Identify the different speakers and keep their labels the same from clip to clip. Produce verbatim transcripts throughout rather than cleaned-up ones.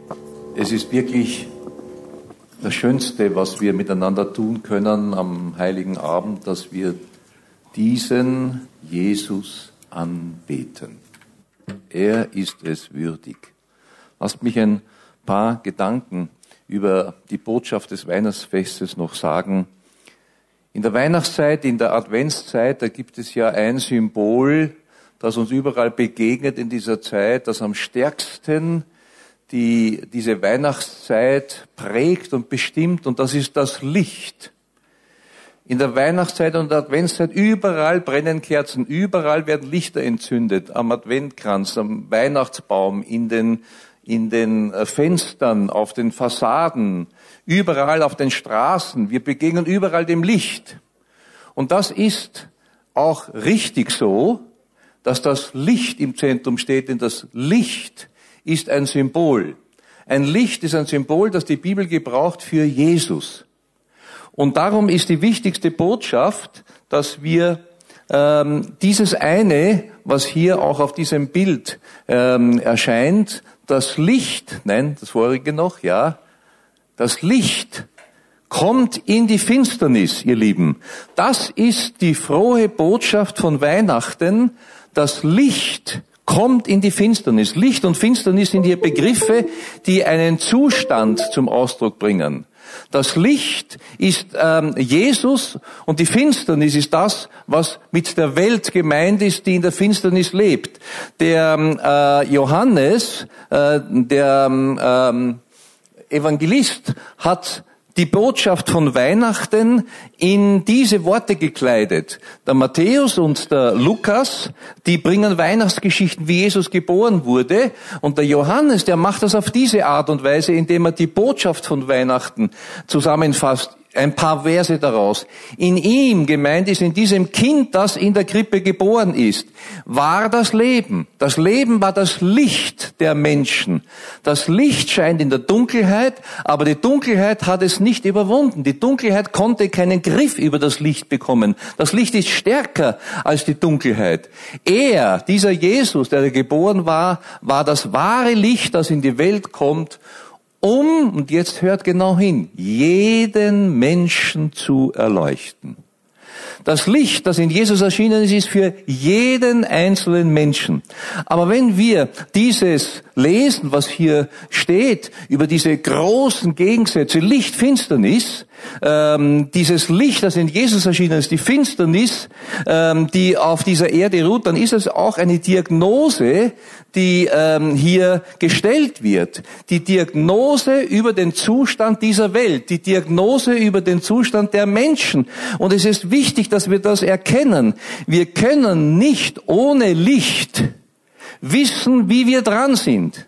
Speaker 1: Es ist wirklich das Schönste, was wir miteinander tun können am Heiligen Abend, dass wir diesen Jesus anbeten. Er ist es würdig. Lasst mich ein paar Gedanken über die Botschaft des Weihnachtsfestes noch sagen. In der Weihnachtszeit, in der Adventszeit, da gibt es ja ein Symbol, das uns überall begegnet in dieser Zeit, das am stärksten die diese Weihnachtszeit prägt und bestimmt, und das ist das Licht. In der Weihnachtszeit und der Adventszeit überall brennen Kerzen, überall werden Lichter entzündet, am Adventkranz, am Weihnachtsbaum, in den in den Fenstern, auf den Fassaden, überall auf den Straßen. Wir begegnen überall dem Licht. Und das ist auch richtig so, dass das Licht im Zentrum steht, denn das Licht ist ein Symbol. Ein Licht ist ein Symbol, das die Bibel gebraucht für Jesus. Und darum ist die wichtigste Botschaft, dass wir ähm, dieses eine, was hier auch auf diesem Bild ähm, erscheint, das Licht, nein, das vorige noch, ja, das Licht kommt in die Finsternis, ihr Lieben. Das ist die frohe Botschaft von Weihnachten. Das Licht kommt in die Finsternis. Licht und Finsternis sind hier Begriffe, die einen Zustand zum Ausdruck bringen. Das Licht ist ähm, Jesus und die Finsternis ist das, was mit der Welt gemeint ist, die in der Finsternis lebt. Der äh, Johannes, äh, der ähm, Evangelist, hat die Botschaft von Weihnachten in diese Worte gekleidet. Der Matthäus und der Lukas, die bringen Weihnachtsgeschichten, wie Jesus geboren wurde. Und der Johannes, der macht das auf diese Art und Weise, indem er die Botschaft von Weihnachten zusammenfasst. Ein paar Verse daraus. In ihm, gemeint ist in diesem Kind, das in der Krippe geboren ist, war das Leben. Das Leben war das Licht der Menschen. Das Licht scheint in der Dunkelheit, aber die Dunkelheit hat es nicht überwunden. Die Dunkelheit konnte keinen Griff über das Licht bekommen. Das Licht ist stärker als die Dunkelheit. Er, dieser Jesus, der geboren war, war das wahre Licht, das in die Welt kommt, um, und jetzt hört genau hin, jeden Menschen zu erleuchten. Das Licht, das in Jesus erschienen ist, ist für jeden einzelnen Menschen. Aber wenn wir dieses lesen, was hier steht, über diese großen Gegensätze, Licht, Finsternis, ähm, dieses Licht, das in Jesus erschienen ist, die Finsternis, ähm, die auf dieser Erde ruht, dann ist es auch eine Diagnose, die ähm, hier gestellt wird. Die Diagnose über den Zustand dieser Welt, die Diagnose über den Zustand der Menschen. Und es ist wichtig, dass wir das erkennen. Wir können nicht ohne Licht wissen, wie wir dran sind.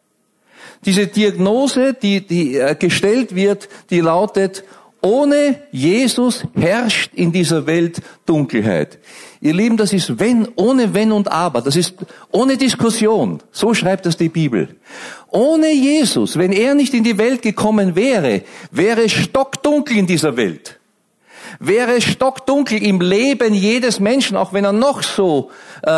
Speaker 1: Diese Diagnose, die, die äh, gestellt wird, die lautet: Ohne Jesus herrscht in dieser Welt Dunkelheit. Ihr Lieben, das ist wenn, ohne Wenn und Aber. Das ist ohne Diskussion. So schreibt das die Bibel. Ohne Jesus, wenn er nicht in die Welt gekommen wäre, wäre es stockdunkel in dieser Welt. Wäre es stockdunkel im Leben jedes Menschen, auch wenn er noch so äh,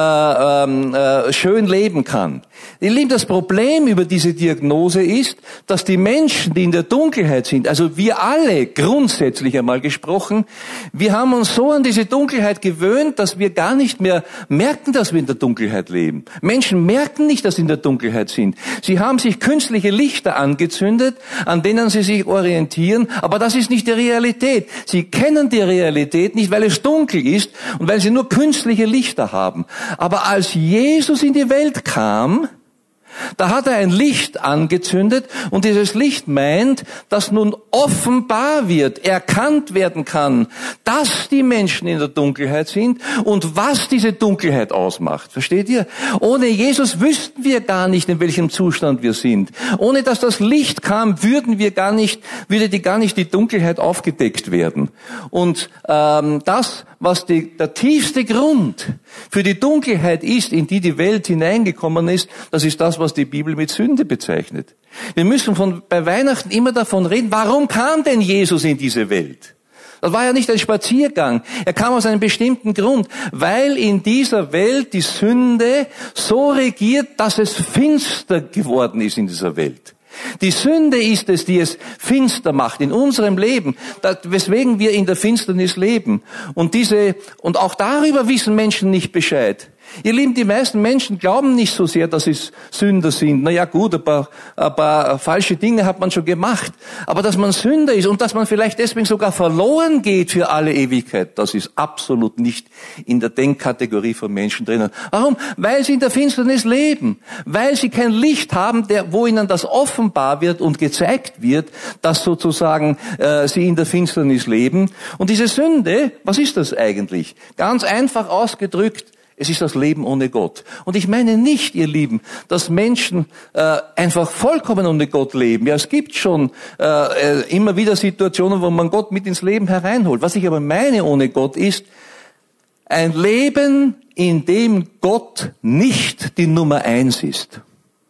Speaker 1: äh, schön leben kann. Ihr Lieben, das Problem über diese Diagnose ist, dass die Menschen, die in der Dunkelheit sind, also wir alle grundsätzlich einmal gesprochen, wir haben uns so an diese Dunkelheit gewöhnt, dass wir gar nicht mehr merken, dass wir in der Dunkelheit leben. Menschen merken nicht, dass sie in der Dunkelheit sind. Sie haben sich künstliche Lichter angezündet, an denen sie sich orientieren, aber das ist nicht die Realität. Sie kennen die Realität nicht, weil es dunkel ist und weil sie nur künstliche Lichter haben. Aber als Jesus in die Welt kam, da hat er ein Licht angezündet und dieses Licht meint, dass nun offenbar wird, erkannt werden kann, dass die Menschen in der Dunkelheit sind und was diese Dunkelheit ausmacht. Versteht ihr? Ohne Jesus wüssten wir gar nicht, in welchem Zustand wir sind. Ohne dass das Licht kam, würden wir gar nicht, würde die gar nicht die Dunkelheit aufgedeckt werden. Und ähm, das, was die, der tiefste Grund für die Dunkelheit ist, in die die Welt hineingekommen ist, das ist das, was die Bibel mit Sünde bezeichnet. Wir müssen von, bei Weihnachten immer davon reden, warum kam denn Jesus in diese Welt? Das war ja nicht ein Spaziergang. Er kam aus einem bestimmten Grund, weil in dieser Welt die Sünde so regiert, dass es finster geworden ist in dieser Welt. Die Sünde ist es, die es finster macht in unserem Leben, weswegen wir in der Finsternis leben. Und diese, und auch darüber wissen Menschen nicht Bescheid. Ihr Lieben, die meisten Menschen glauben nicht so sehr, dass sie Sünder sind. Na ja, gut, ein paar, ein paar falsche Dinge hat man schon gemacht. Aber dass man Sünder ist und dass man vielleicht deswegen sogar verloren geht für alle Ewigkeit, das ist absolut nicht in der Denkkategorie von Menschen drinnen. Warum? Weil sie in der Finsternis leben. Weil sie kein Licht haben, der, wo ihnen das offenbar wird und gezeigt wird, dass sozusagen äh, sie in der Finsternis leben. Und diese Sünde, was ist das eigentlich? Ganz einfach ausgedrückt, es ist das Leben ohne Gott. Und ich meine nicht, ihr Lieben, dass Menschen äh, einfach vollkommen ohne Gott leben. Ja, es gibt schon äh, immer wieder Situationen, wo man Gott mit ins Leben hereinholt. Was ich aber meine ohne Gott ist, ein Leben, in dem Gott nicht die Nummer eins ist.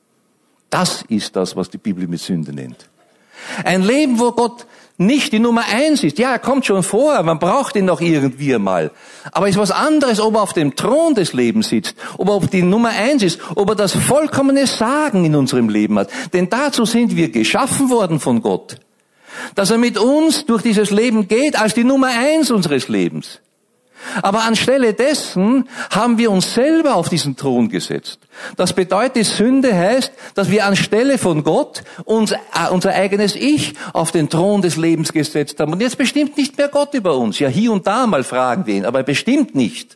Speaker 1: Das ist das, was die Bibel mit Sünde nennt. Ein Leben, wo Gott nicht die Nummer eins ist. Ja, er kommt schon vor, man braucht ihn noch irgendwie einmal. Aber es ist was anderes, ob er auf dem Thron des Lebens sitzt, ob er auf die Nummer eins ist, ob er das vollkommene Sagen in unserem Leben hat. Denn dazu sind wir geschaffen worden von Gott. Dass er mit uns durch dieses Leben geht als die Nummer eins unseres Lebens. Aber anstelle dessen haben wir uns selber auf diesen Thron gesetzt. Das bedeutet, Sünde heißt, dass wir anstelle von Gott uns, äh, unser eigenes Ich auf den Thron des Lebens gesetzt haben. Und jetzt bestimmt nicht mehr Gott über uns. Ja, hier und da mal fragen wir ihn, aber bestimmt nicht.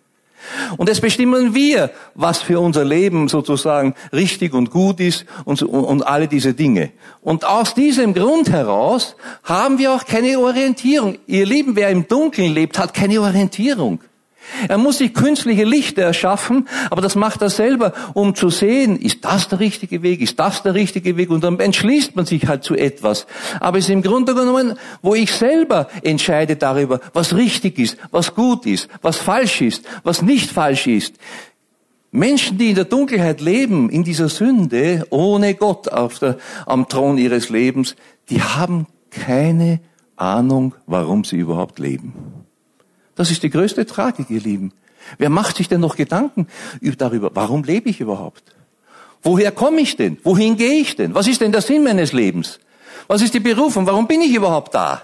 Speaker 1: Und es bestimmen wir, was für unser Leben sozusagen richtig und gut ist und, und, und alle diese Dinge. Und aus diesem Grund heraus haben wir auch keine Orientierung. Ihr Lieben, wer im Dunkeln lebt, hat keine Orientierung. Er muss sich künstliche Lichter erschaffen, aber das macht er selber, um zu sehen, ist das der richtige Weg, ist das der richtige Weg, und dann entschließt man sich halt zu etwas. Aber es ist im Grunde genommen, wo ich selber entscheide darüber, was richtig ist, was gut ist, was falsch ist, was nicht falsch ist. Menschen, die in der Dunkelheit leben, in dieser Sünde, ohne Gott auf der, am Thron ihres Lebens, die haben keine Ahnung, warum sie überhaupt leben. Das ist die größte Tragik, ihr Lieben. Wer macht sich denn noch Gedanken darüber, warum lebe ich überhaupt? Woher komme ich denn? Wohin gehe ich denn? Was ist denn der Sinn meines Lebens? Was ist die Berufung? Warum bin ich überhaupt da?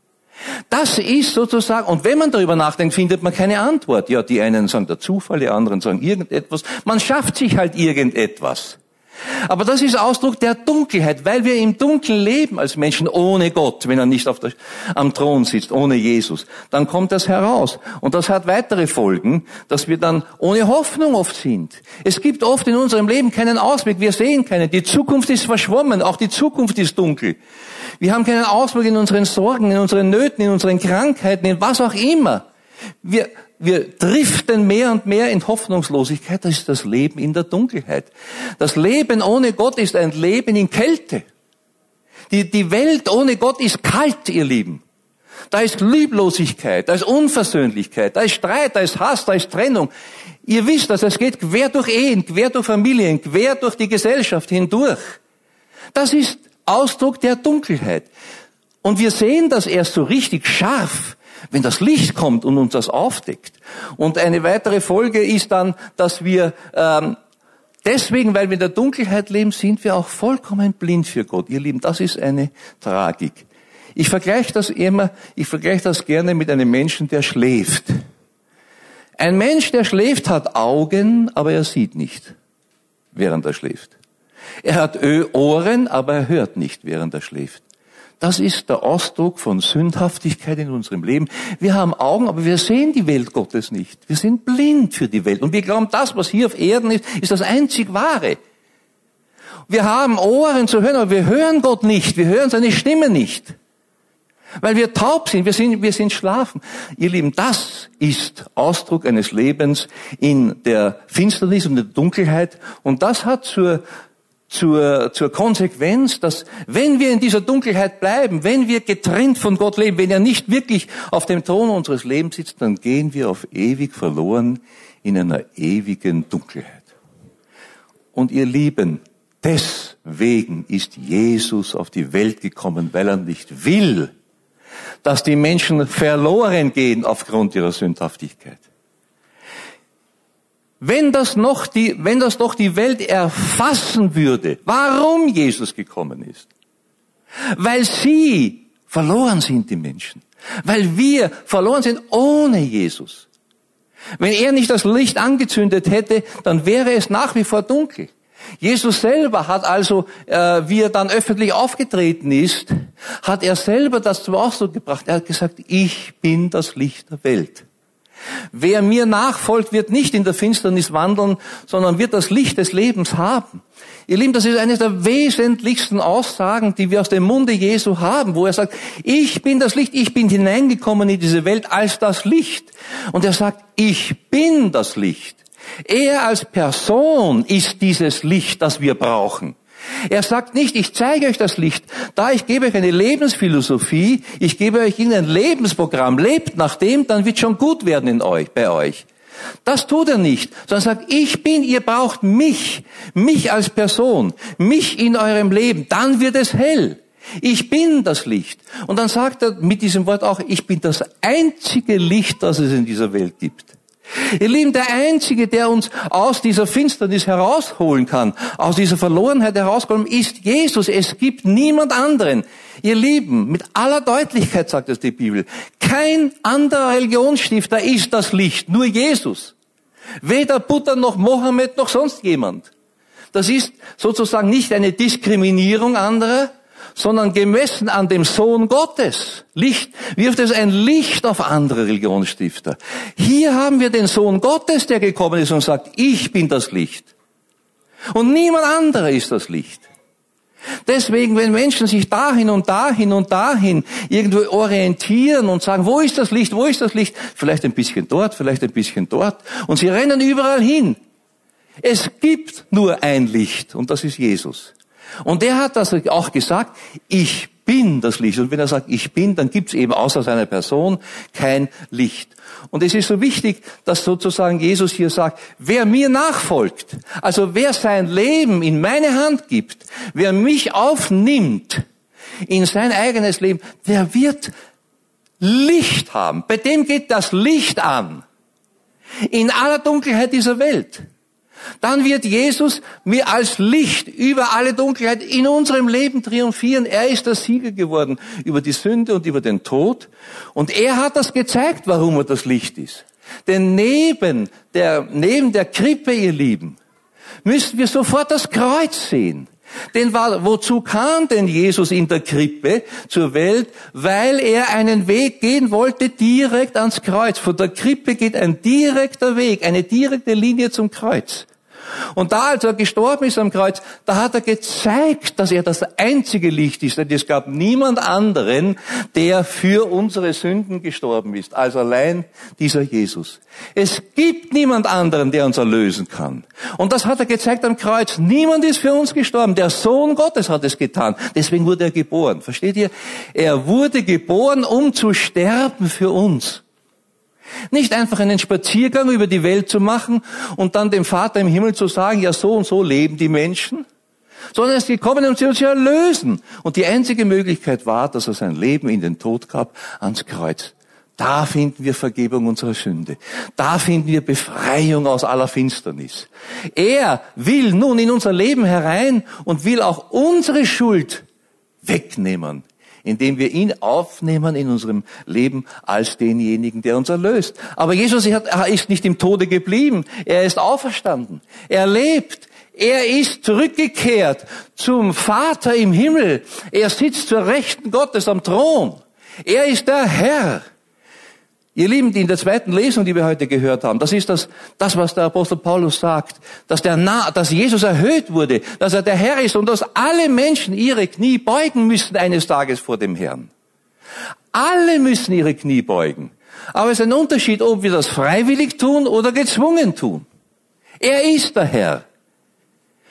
Speaker 1: Das ist sozusagen, und wenn man darüber nachdenkt, findet man keine Antwort. Ja, die einen sagen der Zufall, die anderen sagen irgendetwas. Man schafft sich halt irgendetwas. Aber das ist Ausdruck der Dunkelheit, weil wir im Dunkeln leben als Menschen ohne Gott, wenn er nicht auf der, am Thron sitzt, ohne Jesus. Dann kommt das heraus. Und das hat weitere Folgen, dass wir dann ohne Hoffnung oft sind. Es gibt oft in unserem Leben keinen Ausweg, wir sehen keinen. Die Zukunft ist verschwommen, auch die Zukunft ist dunkel. Wir haben keinen Ausweg in unseren Sorgen, in unseren Nöten, in unseren Krankheiten, in was auch immer. Wir Wir driften mehr und mehr in Hoffnungslosigkeit. Das ist das Leben in der Dunkelheit. Das Leben ohne Gott ist ein Leben in Kälte. Die, die Welt ohne Gott ist kalt, ihr Lieben. Da ist Lieblosigkeit, da ist Unversöhnlichkeit, da ist Streit, da ist Hass, da ist Trennung. Ihr wisst das, es geht quer durch Ehen, quer durch Familien, quer durch die Gesellschaft hindurch. Das ist Ausdruck der Dunkelheit. Und wir sehen das erst so richtig scharf, wenn das Licht kommt und uns das aufdeckt. Und eine weitere Folge ist dann, dass wir ähm, deswegen, weil wir in der Dunkelheit leben, sind wir auch vollkommen blind für Gott. Ihr Lieben, das ist eine Tragik. Ich vergleiche das immer, ich vergleiche das gerne mit einem Menschen, der schläft. Ein Mensch, der schläft, hat Augen, aber er sieht nicht, während er schläft. Er hat Ohren, aber er hört nicht, während er schläft. Das ist der Ausdruck von Sündhaftigkeit in unserem Leben. Wir haben Augen, aber wir sehen die Welt Gottes nicht. Wir sind blind für die Welt. Und wir glauben, das, was hier auf Erden ist, ist das einzig Wahre. Wir haben Ohren zu hören, aber wir hören Gott nicht. Wir hören seine Stimme nicht. Weil wir taub sind, wir sind, wir sind schlafen. Ihr Lieben, das ist Ausdruck eines Lebens in der Finsternis und der Dunkelheit. Und das hat zur Zur, zur Konsequenz, dass wenn wir in dieser Dunkelheit bleiben, wenn wir getrennt von Gott leben, wenn er nicht wirklich auf dem Thron unseres Lebens sitzt, dann gehen wir auf ewig verloren in einer ewigen Dunkelheit. Und ihr Lieben, deswegen ist Jesus auf die Welt gekommen, weil er nicht will, dass die Menschen verloren gehen aufgrund ihrer Sündhaftigkeit. wenn das noch die, wenn das doch die Welt erfassen würde, warum Jesus gekommen ist. Weil sie verloren sind, die Menschen. Weil wir verloren sind ohne Jesus. Wenn er nicht das Licht angezündet hätte, dann wäre es nach wie vor dunkel. Jesus selber hat also, äh, wie er dann öffentlich aufgetreten ist, hat er selber das zum Ausdruck gebracht. Er hat gesagt, ich bin das Licht der Welt. Wer mir nachfolgt, wird nicht in der Finsternis wandeln, sondern wird das Licht des Lebens haben. Ihr Lieben, das ist eine der wesentlichsten Aussagen, die wir aus dem Munde Jesu haben, wo er sagt, ich bin das Licht, ich bin hineingekommen in diese Welt als das Licht. Und er sagt, ich bin das Licht. Er als Person ist dieses Licht, das wir brauchen. Er sagt nicht, ich zeige euch das Licht, da ich gebe euch eine Lebensphilosophie, ich gebe euch ein Lebensprogramm, lebt nach dem, dann wird schon gut werden in euch, bei euch. Das tut er nicht, sondern sagt, ich bin, ihr braucht mich, mich als Person, mich in eurem Leben, dann wird es hell. Ich bin das Licht. Und dann sagt er mit diesem Wort auch, ich bin das einzige Licht, das es in dieser Welt gibt. Ihr Lieben, der Einzige, der uns aus dieser Finsternis herausholen kann, aus dieser Verlorenheit herausholen, ist Jesus. Es gibt niemand anderen. Ihr Lieben, mit aller Deutlichkeit sagt es die Bibel, kein anderer Religionsstifter ist das Licht, nur Jesus. Weder Buddha noch Mohammed noch sonst jemand. Das ist sozusagen nicht eine Diskriminierung anderer, sondern gemessen an dem Sohn Gottes. Licht, wirft es ein Licht auf andere Religionsstifter. Hier haben wir den Sohn Gottes, der gekommen ist und sagt, ich bin das Licht. Und niemand anderer ist das Licht. Deswegen, wenn Menschen sich dahin und dahin und dahin irgendwo orientieren und sagen, wo ist das Licht, wo ist das Licht? Vielleicht ein bisschen dort, vielleicht ein bisschen dort. Und sie rennen überall hin. Es gibt nur ein Licht und das ist Jesus. Und der hat das auch gesagt, ich bin das Licht. Und wenn er sagt, ich bin, dann gibt es eben außer seiner Person kein Licht. Und es ist so wichtig, dass sozusagen Jesus hier sagt, wer mir nachfolgt, also wer sein Leben in meine Hand gibt, wer mich aufnimmt in sein eigenes Leben, der wird Licht haben. Bei dem geht das Licht an. In aller Dunkelheit dieser Welt. Dann wird Jesus mir als Licht über alle Dunkelheit in unserem Leben triumphieren. Er ist der Sieger geworden über die Sünde und über den Tod. Und er hat das gezeigt, warum er das Licht ist. Denn neben der, neben der Krippe, ihr Lieben, müssen wir sofort das Kreuz sehen. Denn wozu kam denn Jesus in der Krippe zur Welt? Weil er einen Weg gehen wollte direkt ans Kreuz. Von der Krippe geht ein direkter Weg, eine direkte Linie zum Kreuz. Und da, als er gestorben ist am Kreuz, da hat er gezeigt, dass er das einzige Licht ist. Denn es gab niemand anderen, der für unsere Sünden gestorben ist, als allein dieser Jesus. Es gibt niemand anderen, der uns erlösen kann. Und das hat er gezeigt am Kreuz. Niemand ist für uns gestorben. Der Sohn Gottes hat es getan. Deswegen wurde er geboren. Versteht ihr? Er wurde geboren, um zu sterben für uns. Nicht einfach einen Spaziergang über die Welt zu machen und dann dem Vater im Himmel zu sagen, ja, so und so leben die Menschen, sondern er ist gekommen, um sie zu erlösen. Und die einzige Möglichkeit war, dass er sein Leben in den Tod gab, ans Kreuz. Da finden wir Vergebung unserer Sünde. Da finden wir Befreiung aus aller Finsternis. Er will nun in unser Leben herein und will auch unsere Schuld wegnehmen, indem wir ihn aufnehmen in unserem Leben als denjenigen, der uns erlöst. Aber Jesus ist nicht im Tode geblieben. Er ist auferstanden. Er lebt. Er ist zurückgekehrt zum Vater im Himmel. Er sitzt zur Rechten Gottes am Thron. Er ist der Herr. Ihr Lieben, in der zweiten Lesung, die wir heute gehört haben, das ist das, das was der Apostel Paulus sagt, dass, der Na, dass Jesus erhöht wurde, dass er der Herr ist und dass alle Menschen ihre Knie beugen müssen eines Tages vor dem Herrn. Alle müssen ihre Knie beugen. Aber es ist ein Unterschied, ob wir das freiwillig tun oder gezwungen tun. Er ist der Herr.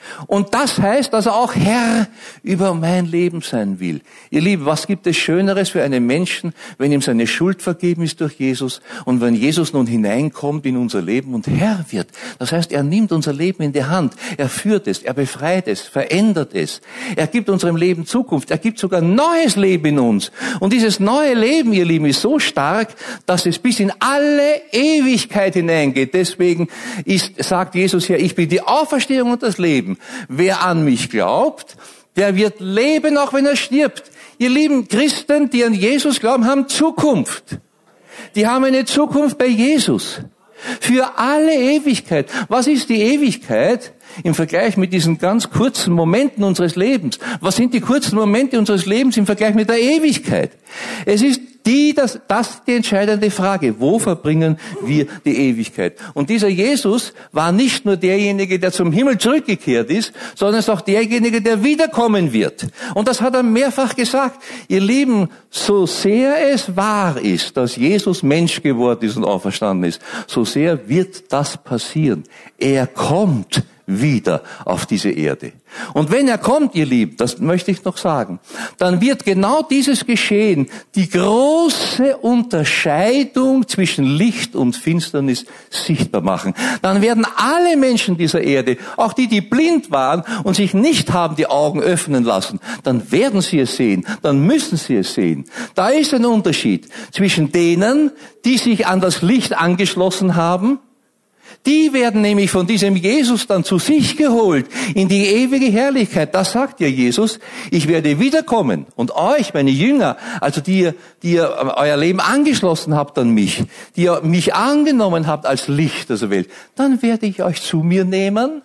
Speaker 1: Und das heißt, dass er auch Herr über mein Leben sein will. Ihr Lieben, was gibt es Schöneres für einen Menschen, wenn ihm seine Schuld vergeben ist durch Jesus und wenn Jesus nun hineinkommt in unser Leben und Herr wird. Das heißt, er nimmt unser Leben in die Hand, er führt es, er befreit es, verändert es. Er gibt unserem Leben Zukunft, er gibt sogar neues Leben in uns. Und dieses neue Leben, ihr Lieben, ist so stark, dass es bis in alle Ewigkeit hineingeht. Deswegen ist, sagt Jesus hier, ich bin die Auferstehung und das Leben. Wer an mich glaubt, der wird leben, auch wenn er stirbt. Ihr lieben Christen, die an Jesus glauben, haben Zukunft. Die haben eine Zukunft bei Jesus. Für alle Ewigkeit. Was ist die Ewigkeit im Vergleich mit diesen ganz kurzen Momenten unseres Lebens? Was sind die kurzen Momente unseres Lebens im Vergleich mit der Ewigkeit? Es ist die, das, das die entscheidende Frage. Wo verbringen wir die Ewigkeit? Und dieser Jesus war nicht nur derjenige, der zum Himmel zurückgekehrt ist, sondern ist auch derjenige, der wiederkommen wird. Und das hat er mehrfach gesagt. Ihr Lieben, so sehr es wahr ist, dass Jesus Mensch geworden ist und auferstanden ist, so sehr wird das passieren. Er kommt wieder auf diese Erde. Und wenn er kommt, ihr Lieben, das möchte ich noch sagen, dann wird genau dieses Geschehen die große Unterscheidung zwischen Licht und Finsternis sichtbar machen. Dann werden alle Menschen dieser Erde, auch die, die blind waren und sich nicht haben die Augen öffnen lassen, dann werden sie es sehen, dann müssen sie es sehen. Da ist ein Unterschied zwischen denen, die sich an das Licht angeschlossen haben. Die werden nämlich von diesem Jesus dann zu sich geholt, in die ewige Herrlichkeit. Das sagt ja Jesus, ich werde wiederkommen und euch, meine Jünger, also die ihr, die ihr euer Leben angeschlossen habt an mich, die ihr mich angenommen habt als Licht dieser Welt, dann werde ich euch zu mir nehmen,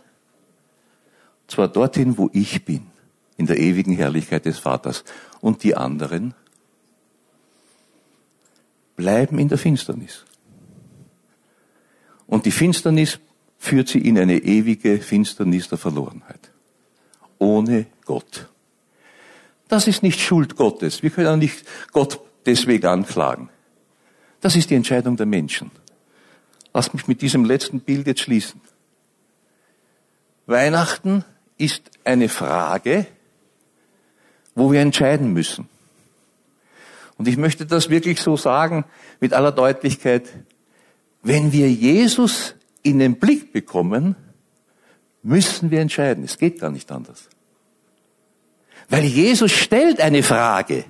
Speaker 1: zwar dorthin, wo ich bin, in der ewigen Herrlichkeit des Vaters. Und die anderen bleiben in der Finsternis. Und die Finsternis führt sie in eine ewige Finsternis der Verlorenheit. Ohne Gott. Das ist nicht Schuld Gottes. Wir können nicht Gott deswegen anklagen. Das ist die Entscheidung der Menschen. Lass mich mit diesem letzten Bild jetzt schließen. Weihnachten ist eine Frage, wo wir entscheiden müssen. Und ich möchte das wirklich so sagen, mit aller Deutlichkeit. Wenn wir Jesus in den Blick bekommen, müssen wir entscheiden. Es geht gar nicht anders. Weil Jesus stellt eine Frage.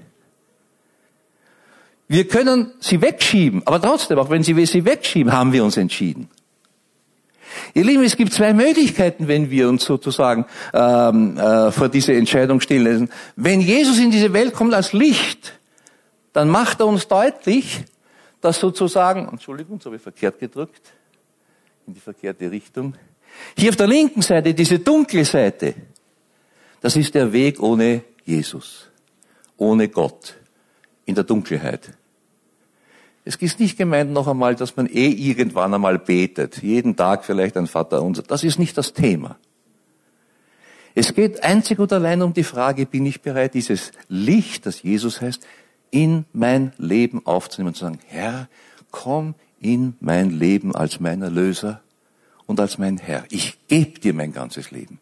Speaker 1: Wir können sie wegschieben, aber trotzdem, auch wenn wir sie wegschieben, haben wir uns entschieden. Ihr Lieben, es gibt zwei Möglichkeiten, wenn wir uns sozusagen ähm, äh, vor diese Entscheidung stehen lassen. Wenn Jesus in diese Welt kommt als Licht, dann macht er uns deutlich, dass sozusagen, Entschuldigung, so habe ich verkehrt gedrückt, in die verkehrte Richtung. Hier auf der linken Seite, diese dunkle Seite, das ist der Weg ohne Jesus, ohne Gott, in der Dunkelheit. Es ist nicht gemeint noch einmal, dass man eh irgendwann einmal betet, jeden Tag vielleicht ein Vaterunser. Das ist nicht das Thema. Es geht einzig und allein um die Frage, bin ich bereit, dieses Licht, das Jesus heißt, in mein Leben aufzunehmen und zu sagen, Herr, komm in mein Leben als mein Erlöser und als mein Herr. Ich gebe dir mein ganzes Leben.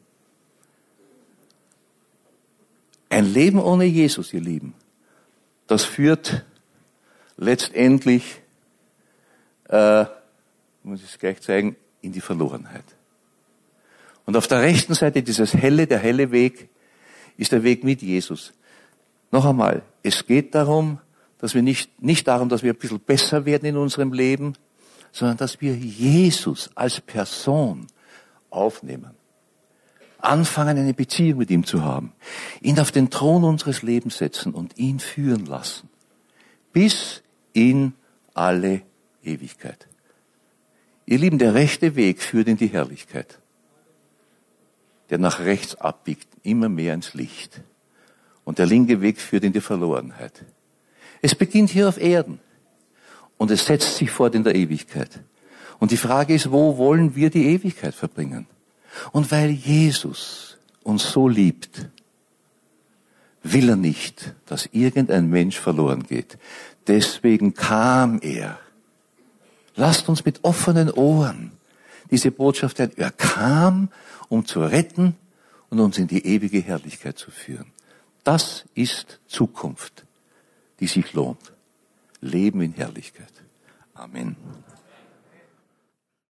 Speaker 1: Ein Leben ohne Jesus, ihr Lieben, das führt letztendlich, äh, muss ich es gleich zeigen, in die Verlorenheit. Und auf der rechten Seite dieses helle, der helle Weg, ist der Weg mit Jesus. Noch einmal, es geht darum, dass wir nicht, nicht darum, dass wir ein bisschen besser werden in unserem Leben, sondern dass wir Jesus als Person aufnehmen. Anfangen, eine Beziehung mit ihm zu haben. Ihn auf den Thron unseres Lebens setzen und ihn führen lassen. Bis in alle Ewigkeit. Ihr Lieben, der rechte Weg führt in die Herrlichkeit. Der nach rechts abbiegt, immer mehr ins Licht. Und der linke Weg führt in die Verlorenheit. Es beginnt hier auf Erden. Und es setzt sich fort in der Ewigkeit. Und die Frage ist, wo wollen wir die Ewigkeit verbringen? Und weil Jesus uns so liebt, will er nicht, dass irgendein Mensch verloren geht. Deswegen kam er. Lasst uns mit offenen Ohren diese Botschaft hören. Er kam, um zu retten und uns in die ewige Herrlichkeit zu führen. Das ist Zukunft, die sich lohnt. Leben in Herrlichkeit. Amen.